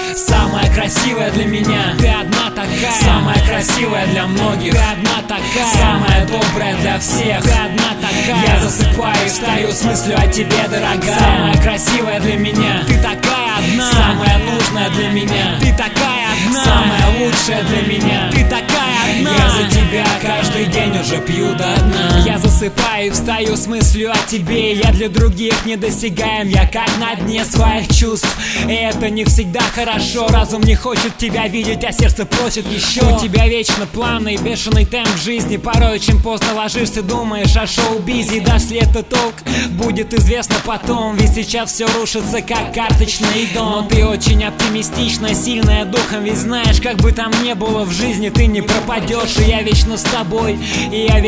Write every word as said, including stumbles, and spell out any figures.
Самая красивая для меня, ты одна такая. Самая красивая для многих, ты одна такая. Самая добрая для всех, ты одна такая. Я засыпаю и встаю с мыслью о тебе, дорогая. Самая красивая для меня, ты такая одна. Самая нужная для меня, ты такая одна. Самая лучшая для меня, ты такая одна. Я за тебя каждый день уже пью до дна. Я засыпаю и встаю с мыслью о тебе. Я для других недосягаем, я как на дне своих чувств. И это не всегда хорошо. Разум не хочет тебя видеть, а сердце просит еще. У тебя вечно планы и бешеный темп в жизни. Порой очень поздно ложишься, думаешь о шоу-бизе. Даст ли это толк, будет известно потом. Ведь сейчас все рушится, как карточный дом. Но ты очень оптимистична, сильная духом. Ведь знаешь, как бы там ни было в жизни, ты не пропадешь. И я вечно с тобой, и я